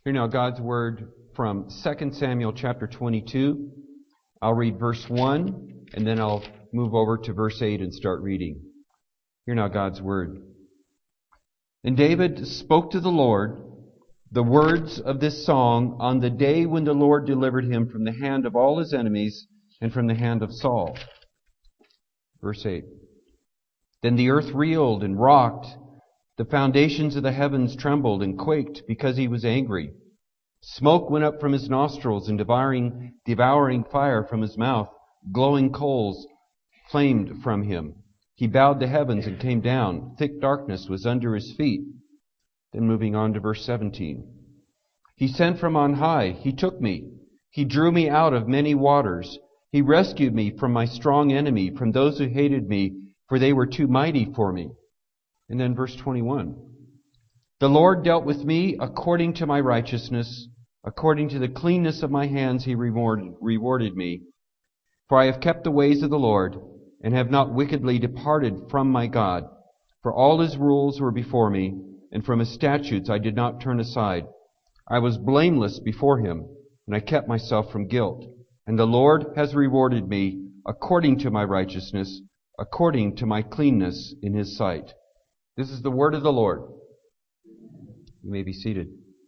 Hear now God's Word from 2 Samuel chapter 22. I'll read verse 1, and then I'll move over to verse 8 and start reading. Hear now God's Word. And David spoke to the Lord the words of this song on the day when the Lord delivered him from the hand of all his enemies and from the hand of Saul. Verse 8. Then the earth reeled and rocked. The foundations of the heavens trembled and quaked because he was angry. Smoke went up from his nostrils and devouring fire from his mouth. Glowing coals flamed from him. He bowed the heavens and came down. Thick darkness was under his feet. Then moving on to verse 17. He sent from on high. He took me. He drew me out of many waters. He rescued me from my strong enemy, from those who hated me, for they were too mighty for me. And then verse 21. The Lord dealt with me according to my righteousness. According to the cleanness of my hands he rewarded me. For I have kept the ways of the Lord, and have not wickedly departed from my God. For all his rules were before me, and from his statutes I did not turn aside. I was blameless before him, and I kept myself from guilt. And the Lord has rewarded me according to my righteousness, according to my cleanness in his sight. This is the word of the Lord. You may be seated.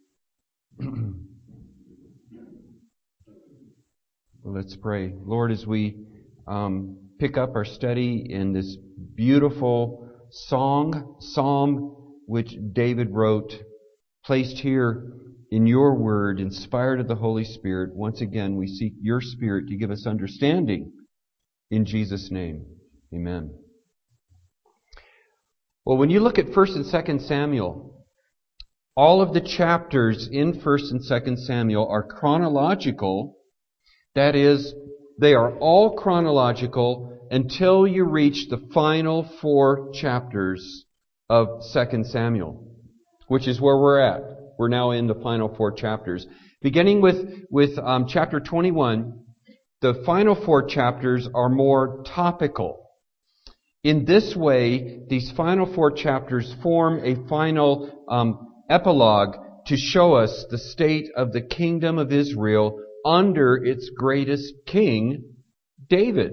Let's pray. Lord, as we pick up our study in this beautiful psalm which David wrote, placed here in your word, inspired of the Holy Spirit, once again we seek your Spirit to give us understanding. In Jesus' name, amen. Well, when you look at 1 and 2 Samuel, all of the chapters in 1 and 2 Samuel are chronological. That is, they are all chronological until you reach the final 4 chapters of 2 Samuel, which is where we're at. We're now in the final 4 chapters. Beginning with chapter 21, the final 4 chapters are more topical. In this way, these final 4 chapters form a final epilogue to show us the state of the kingdom of Israel under its greatest king, David.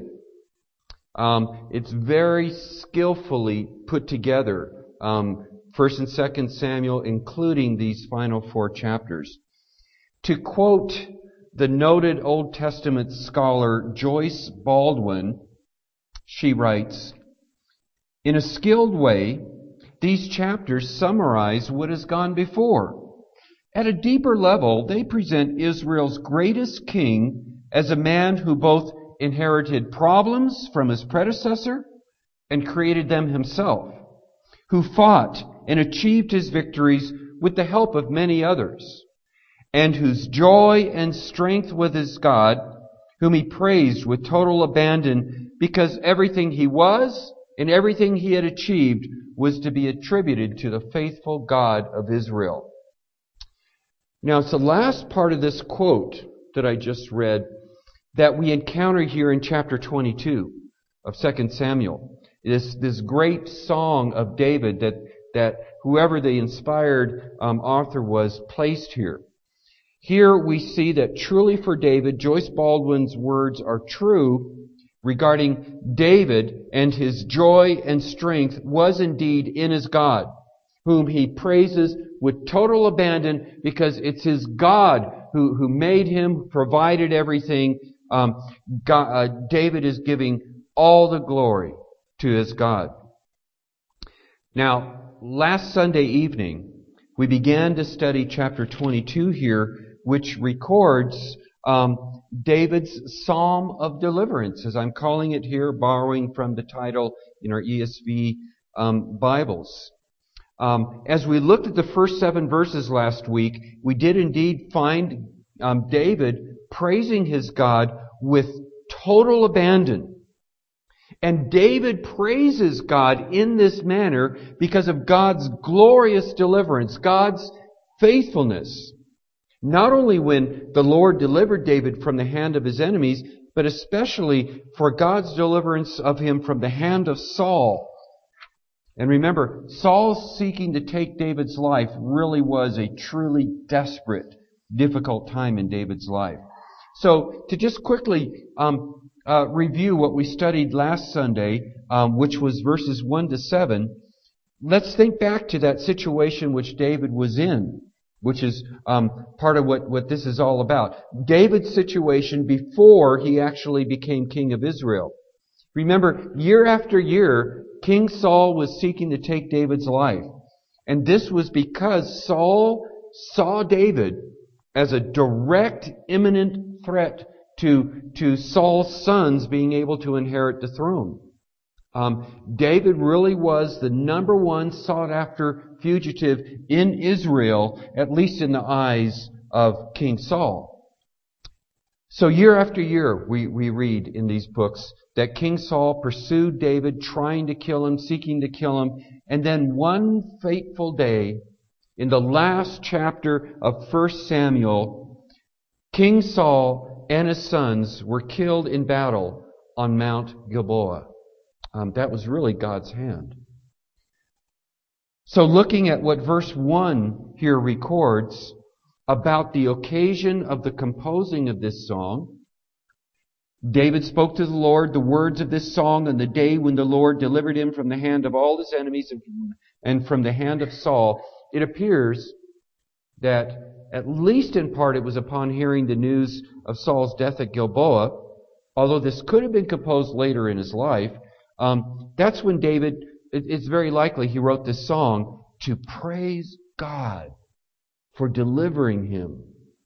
It's very skillfully put together, 1 and 2 Samuel, including these final 4 chapters. To quote the noted Old Testament scholar Joyce Baldwin, she writes, "In a skilled way, these chapters summarize what has gone before. At a deeper level, they present Israel's greatest king as a man who both inherited problems from his predecessor and created them himself, who fought and achieved his victories with the help of many others, and whose joy and strength was his God, whom he praised with total abandon because everything he was and everything he had achieved was to be attributed to the faithful God of Israel." Now, it's the last part of this quote that I just read that we encounter here in chapter 22 of 2 Samuel. This great song of David that whoever the inspired author was placed here. Here we see that truly for David, Joyce Baldwin's words are true regarding David, and his joy and strength was indeed in his God, whom he praises with total abandon because it's his God who made him, provided everything. David is giving all the glory to his God. Now, last Sunday evening, we began to study chapter 22 here, which records David's Psalm of Deliverance, as I'm calling it here, borrowing from the title in our ESV Bibles. As we looked at the first 7 verses last week, we did indeed find David praising his God with total abandon. And David praises God in this manner because of God's glorious deliverance, God's faithfulness. Not only when the Lord delivered David from the hand of his enemies, but especially for God's deliverance of him from the hand of Saul. And remember, Saul seeking to take David's life really was a truly desperate, difficult time in David's life. So, to just quickly review what we studied last Sunday, which was verses 1 to 7, let's think back to that situation which David was in, which is part of what this is all about. David's situation before he actually became king of Israel. Remember, year after year, King Saul was seeking to take David's life. And this was because Saul saw David as a direct, imminent threat to Saul's sons being able to inherit the throne. David really was the number one sought-after fugitive in Israel, at least in the eyes of King Saul. So year after year, we read in these books that King Saul pursued David, trying to kill him, seeking to kill him. And then one fateful day, in the last chapter of 1 Samuel, King Saul and his sons were killed in battle on Mount Gilboa. That was really God's hand. So looking at what verse 1 here records about the occasion of the composing of this song, David spoke to the Lord the words of this song on the day when the Lord delivered him from the hand of all his enemies and from the hand of Saul. It appears that, at least in part, it was upon hearing the news of Saul's death at Gilboa, although this could have been composed later in his life. That's when David, it's very likely he wrote this song to praise God for delivering him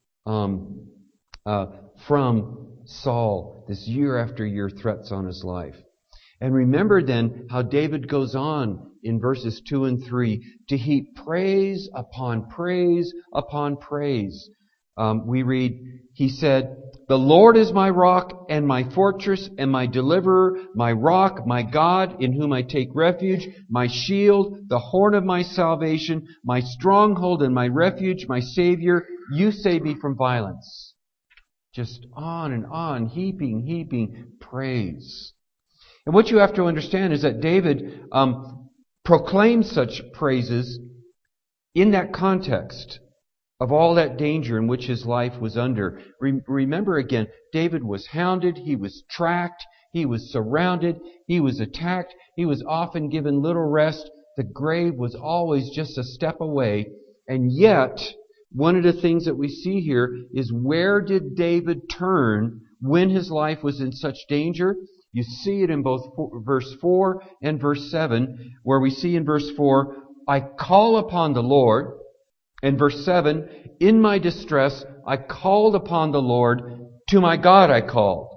from Saul, this year after year threats on his life. And remember then how David goes on in verses 2 and 3 to heap praise upon praise upon praise. We read, he said, "The Lord is my rock and my fortress and my deliverer, my rock, my God, in whom I take refuge, my shield, the horn of my salvation, my stronghold and my refuge, my Savior. You save me from violence." Just on and on, heaping praise. And what you have to understand is that David proclaimed such praises in that context of all that danger in which his life was under. Remember again, David was hounded, he was tracked, he was surrounded, he was attacked, he was often given little rest. The grave was always just a step away. And yet, one of the things that we see here is, where did David turn when his life was in such danger? You see it in both verse 4 and verse 7, where we see in verse 4, "I call upon the Lord." And verse 7, "In my distress I called upon the Lord, to my God I called."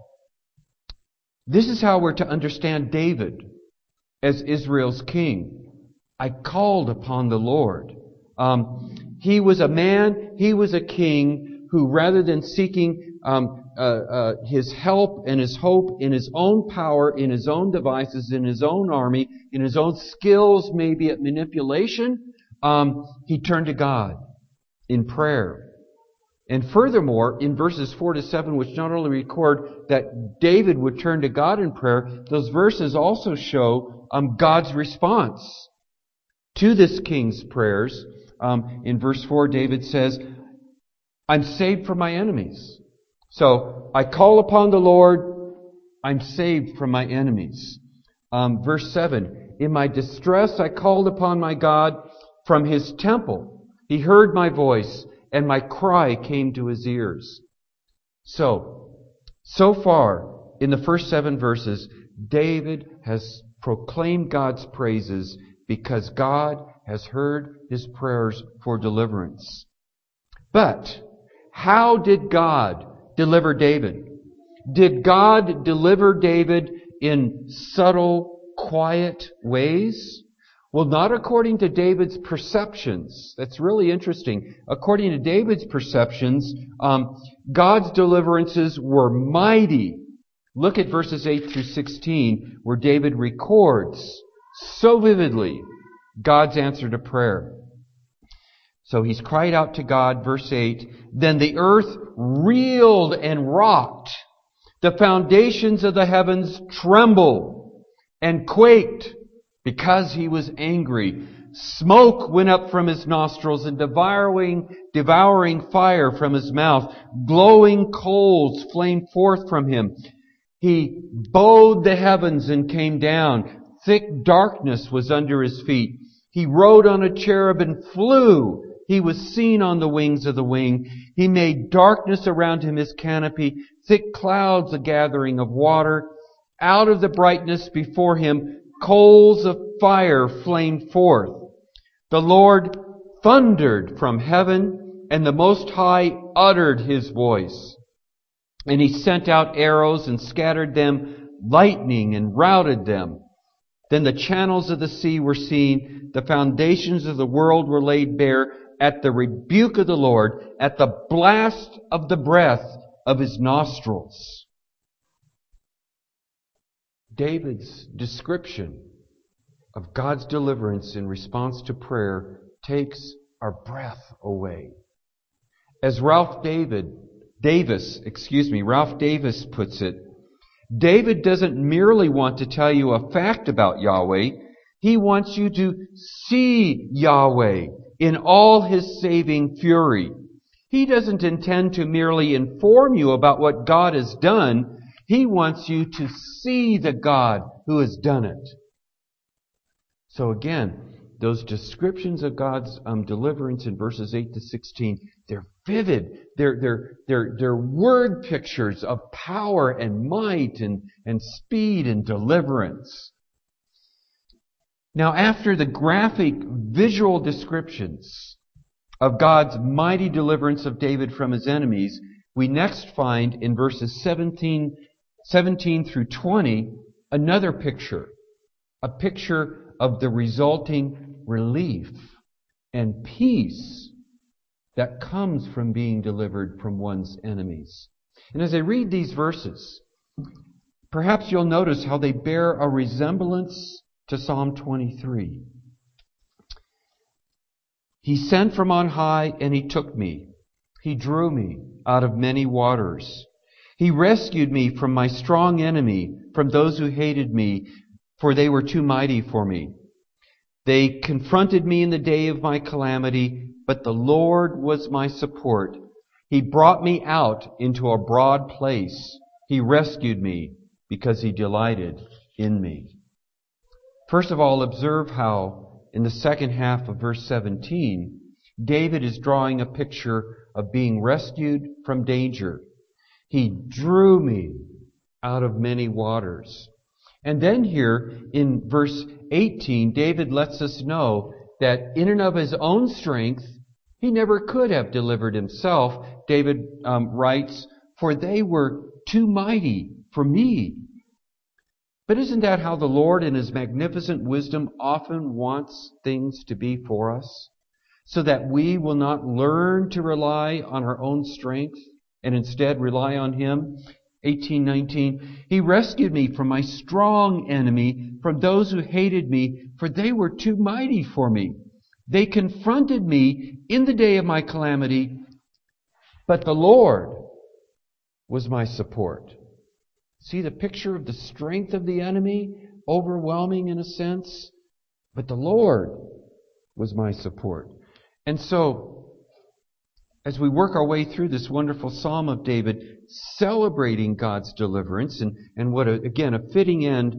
This is how we're to understand David as Israel's king. I called upon the Lord. He was a man, he was a king who, rather than seeking his help and his hope in his own power, in his own devices, in his own army, in his own skills, maybe at manipulation, he turned to God in prayer. And furthermore, in verses 4 to 7, which not only record that David would turn to God in prayer, those verses also show God's response to this king's prayers. In verse 4, David says, "I'm saved from my enemies." So, I call upon the Lord, I'm saved from my enemies. Verse 7, "In my distress I called upon my God from His temple. He heard my voice, and my cry came to His ears." So far, in the first 7 verses, David has proclaimed God's praises because God has heard his prayers for deliverance. But how did God deliver David? Did God deliver David in subtle, quiet ways? Well, not according to David's perceptions. That's really interesting. According to David's perceptions, God's deliverances were mighty. Look at verses 8 through 16, where David records so vividly God's answer to prayer. So he's cried out to God, verse 8, "Then the earth reeled and rocked. The foundations of the heavens trembled and quaked Because he was angry, smoke went up from his nostrils and devouring fire from his mouth. Glowing coals flamed forth from him. He bowed the heavens and came down. Thick darkness was under his feet. He rode on a cherub and flew. He was seen on the wings of the wing. He made darkness around him his canopy, thick clouds a gathering of water. Out of the brightness before him, coals of fire flamed forth. The Lord thundered from heaven, and the Most High uttered His voice. And He sent out arrows and scattered them, lightning and routed them. Then the channels of the sea were seen, the foundations of the world were laid bare at the rebuke of the Lord, at the blast of the breath of His nostrils. David's description of God's deliverance in response to prayer takes our breath away. As Ralph Davis puts it, David doesn't merely want to tell you a fact about Yahweh. He wants you to see Yahweh in all His saving fury. He doesn't intend to merely inform you about what God has done. He wants you to see the God who has done it. So again, those descriptions of God's deliverance in verses 8 to 16, they're vivid. They're word pictures of power and might and speed and deliverance. Now, after the graphic visual descriptions of God's mighty deliverance of David from his enemies, we next find in verses 17 through 20 another picture, a picture of the resulting relief and peace that comes from being delivered from one's enemies. And as I read these verses, perhaps you'll notice how they bear a resemblance to Psalm 23. He sent from on high and He took me. He drew me out of many waters. He rescued me from my strong enemy, from those who hated me, for they were too mighty for me. They confronted me in the day of my calamity, but the Lord was my support. He brought me out into a broad place. He rescued me because He delighted in me. First of all, observe how in the second half of verse 17, David is drawing a picture of being rescued from danger. He drew me out of many waters. And then here in verse 18, David lets us know that in and of his own strength, he never could have delivered himself. David writes, "For they were too mighty for me." But isn't that how the Lord in His magnificent wisdom often wants things to be for us? So that we will not learn to rely on our own strength and instead rely on Him. 18:19, He rescued me from my strong enemy, from those who hated me, for they were too mighty for me. They confronted me in the day of my calamity, but the Lord was my support. See the picture of the strength of the enemy, overwhelming in a sense, but the Lord was my support. And so, as we work our way through this wonderful Psalm of David, celebrating God's deliverance, and what, again, a fitting end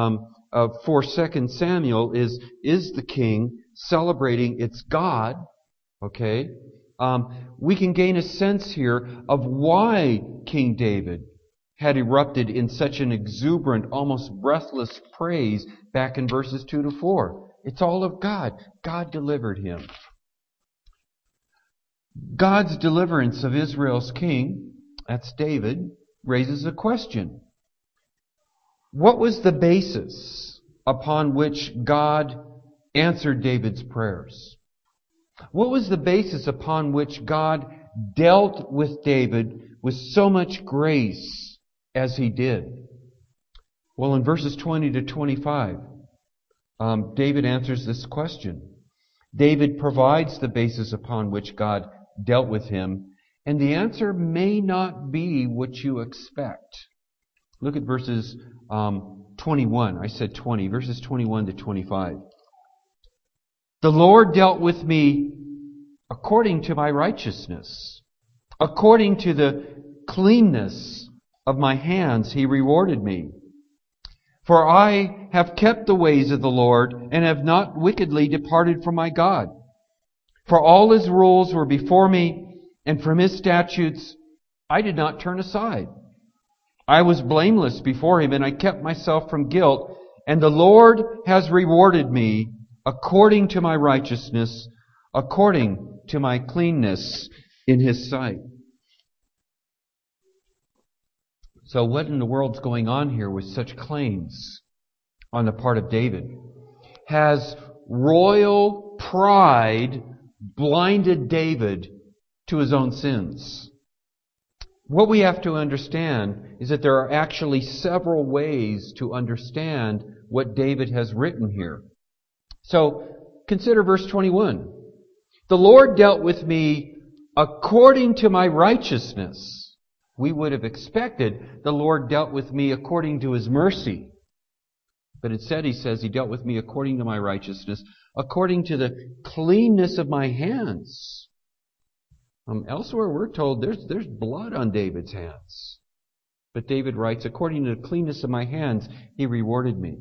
for 2 Samuel is the king celebrating its God, okay? We can gain a sense here of why King David had erupted in such an exuberant, almost breathless praise back in verses 2 to 4. It's all of God. God delivered him. God's deliverance of Israel's king, that's David, raises a question. What was the basis upon which God answered David's prayers? What was the basis upon which God dealt with David with so much grace as He did? Well, in verses 20 to 25, David answers this question. David provides the basis upon which God dealt with him, and the answer may not be what you expect. Look at verses 21. I said 20, verses 21 to 25. The Lord dealt with me according to my righteousness. According to the cleanness of my hands, He rewarded me. For I have kept the ways of the Lord, and have not wickedly departed from my God. For all His rules were before me, and from His statutes I did not turn aside. I was blameless before Him, and I kept myself from guilt. And the Lord has rewarded me according to my righteousness, according to my cleanness in His sight. So what in the world's going on here with such claims on the part of David? Has royal pride blinded David to his own sins? What we have to understand is that there are actually several ways to understand what David has written here. So, consider verse 21. The Lord dealt with me according to my righteousness. We would have expected the Lord dealt with me according to His mercy. But instead He says He dealt with me according to my righteousness, according to the cleanness of my hands. Elsewhere we're told there's blood on David's hands. But David writes, according to the cleanness of my hands, He rewarded me.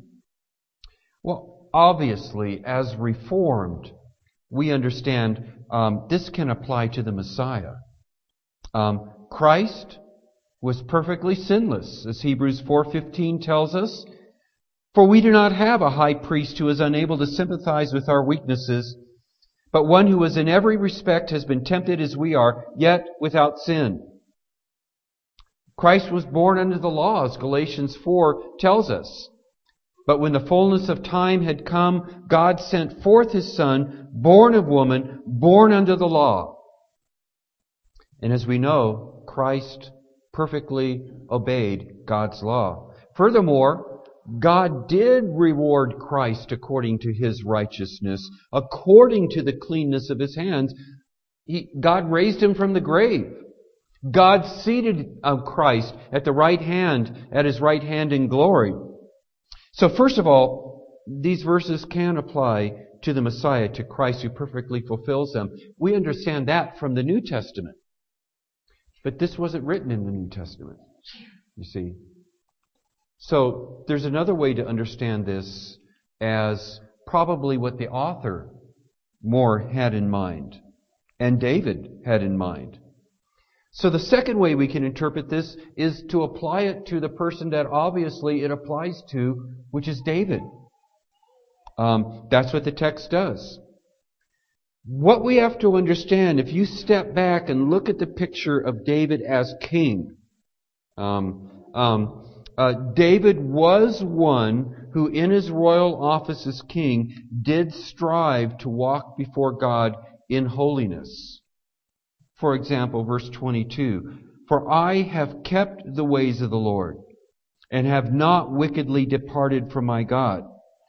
Well, obviously, as Reformed, we understand this can apply to the Messiah. Christ was perfectly sinless, as Hebrews 4:15 tells us. For we do not have a high priest who is unable to sympathize with our weaknesses, but one who is in every respect has been tempted as we are, yet without sin. Christ was born under the law, as Galatians 4 tells us. But when the fullness of time had come, God sent forth His Son, born of woman, born under the law. And as we know, Christ perfectly obeyed God's law. Furthermore, God did reward Christ according to His righteousness, according to the cleanness of His hands. God raised Him from the grave. God seated Christ at His right hand in glory. So first of all, these verses can apply to the Messiah, to Christ who perfectly fulfills them. We understand that from the New Testament. But this wasn't written in the New Testament, you see. So there's another way to understand this as probably what the author more had in mind, and David had in mind. So the second way we can interpret this is to apply it to the person that obviously it applies to, which is David. That's what the text does. What we have to understand, if you step back and look at the picture of David as king, David was one who in his royal office as king did strive to walk before God in holiness. For example, verse 22, for I have kept the ways of the Lord and have not wickedly departed from my God.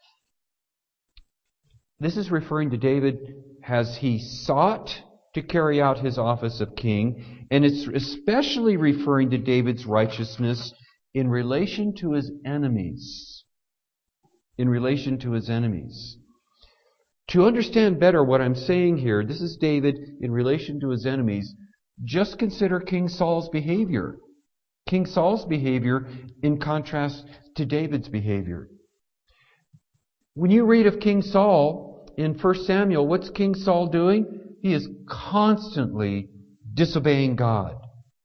This is referring to David as he sought to carry out his office of king, and it's especially referring to David's righteousness in relation to his enemies. In relation to his enemies. To understand better what I'm saying here, this is David in relation to his enemies. Just consider King Saul's behavior. King Saul's behavior in contrast to David's behavior. When you read of King Saul in 1 Samuel, what's King Saul doing? He is constantly disobeying God.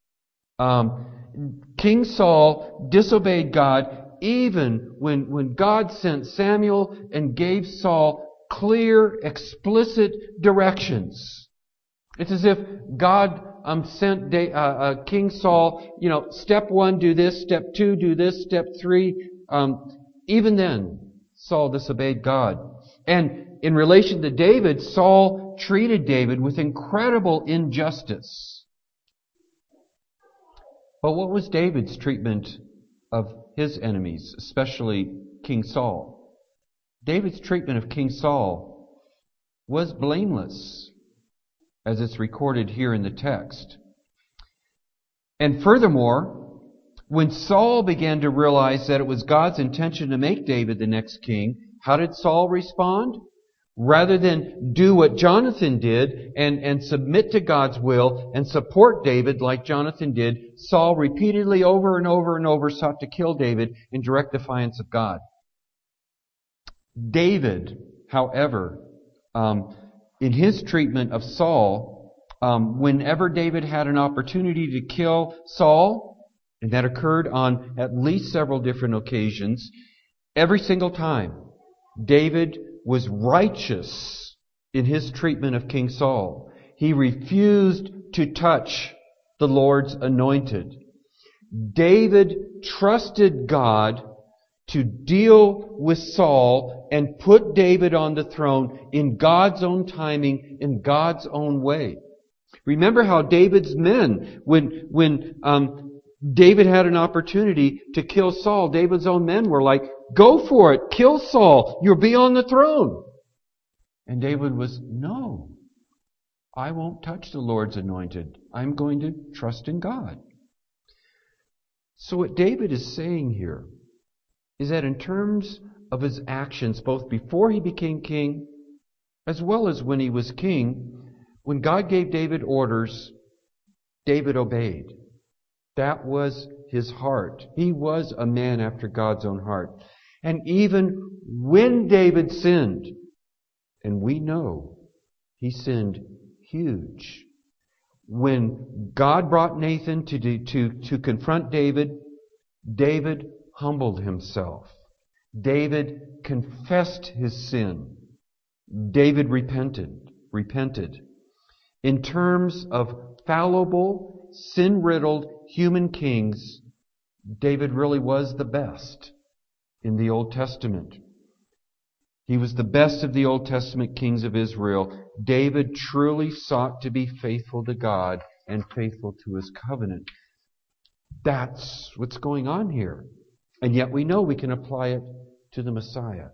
King Saul disobeyed God even when God sent Samuel and gave Saul clear, explicit directions. It's as if God sent King Saul, step 1, do this, step 2, do this, step 3. Even then, Saul disobeyed God. And in relation to David, Saul treated David with incredible injustice. But what was David's treatment of his enemies, especially King Saul? David's treatment of King Saul was blameless, as it's recorded here in the text. And furthermore, When Saul began to realize that it was God's intention to make David the next king, how did Saul respond? Rather than do what Jonathan did and submit to God's will and support David like Jonathan did, Saul repeatedly over and over and over sought to kill David in direct defiance of God. David, however, in his treatment of Saul, whenever David had an opportunity to kill Saul, and that occurred on at least several different occasions, every single time, David was righteous in his treatment of King Saul. He refused to touch the Lord's anointed. David trusted God to deal with Saul and put David on the throne in God's own timing, in God's own way. Remember how David's men, when David had an opportunity to kill Saul, David's own men were like, "Go for it, kill Saul, you'll be on the throne." And David was, "No, I won't touch the Lord's anointed. I'm going to trust in God." So what David is saying here is that in terms of his actions, both before he became king, as well as when he was king, when God gave David orders, David obeyed. That was his heart. He was a man after God's own heart. And even when David sinned, and we know he sinned huge, when God brought Nathan to confront David, David humbled himself. David confessed his sin. David repented. In terms of fallible, sin-riddled human kings, David really was the best in the Old Testament. He was the best of the Old Testament kings of Israel. David truly sought to be faithful to God and faithful to his covenant. That's what's going on here. And yet we know we can apply it to the Messiah.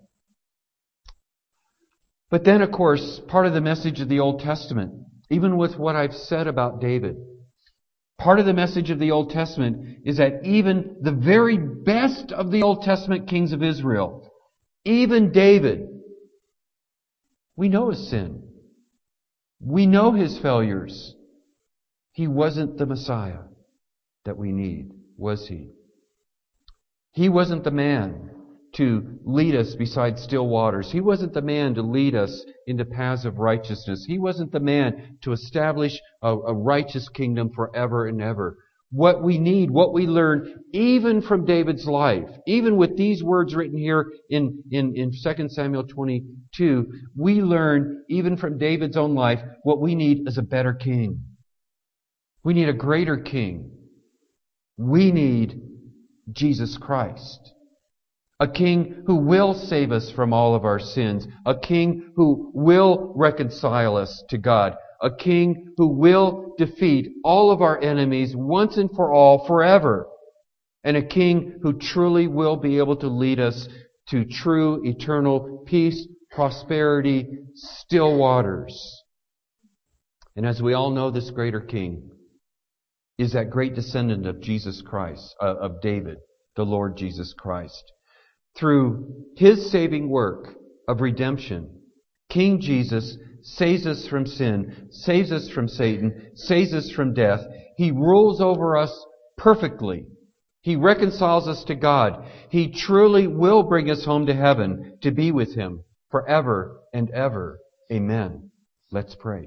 But then, of course, part of the message of the Old Testament, even with what I've said about David, part of the message of the Old Testament is that even the very best of the Old Testament kings of Israel, even David, we know his sin. We know his failures. He wasn't the Messiah that we need, was he? He wasn't the man to lead us beside still waters. He wasn't the man to lead us into paths of righteousness. He wasn't the man to establish a righteous kingdom forever and ever. What we need, what we learn, even from David's life, even with these words written here in 2 Samuel 22, we learn, even from David's own life, what we need is a better king. We need a greater king. We need Jesus Christ. A king who will save us from all of our sins. A king who will reconcile us to God. A king who will defeat all of our enemies once and for all, forever. And a king who truly will be able to lead us to true eternal peace, prosperity, still waters. And as we all know, this greater king is that great descendant of Jesus Christ, of David, the Lord Jesus Christ. Through his saving work of redemption, King Jesus saves us from sin, saves us from Satan, saves us from death. He rules over us perfectly. He reconciles us to God. He truly will bring us home to heaven to be with him forever and ever. Amen. Let's pray.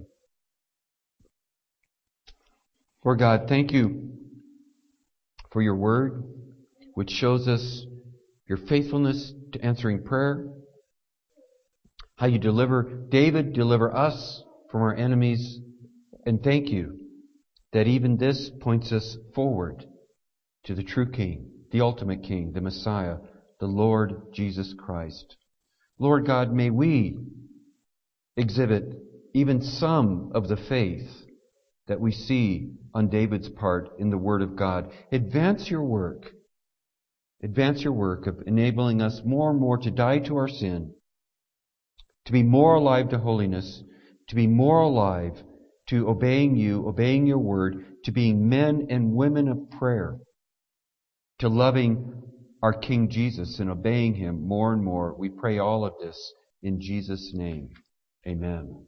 Lord God, thank you for your word, which shows us your faithfulness to answering prayer, how you deliver David, deliver us from our enemies, and thank you that even this points us forward to the true King, the ultimate King, the Messiah, the Lord Jesus Christ. Lord God, may we exhibit even some of the faith that we see on David's part in the Word of God. Advance your work. Advance your work of enabling us more and more to die to our sin, to be more alive to holiness, to be more alive to obeying you, obeying your word, to being men and women of prayer. to loving our King Jesus and obeying Him more and more. We pray all of this in Jesus' name. Amen.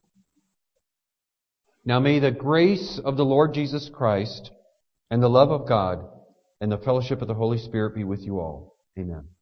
Now may the grace of the Lord Jesus Christ and the love of God and the fellowship of the Holy Spirit be with you all. Amen.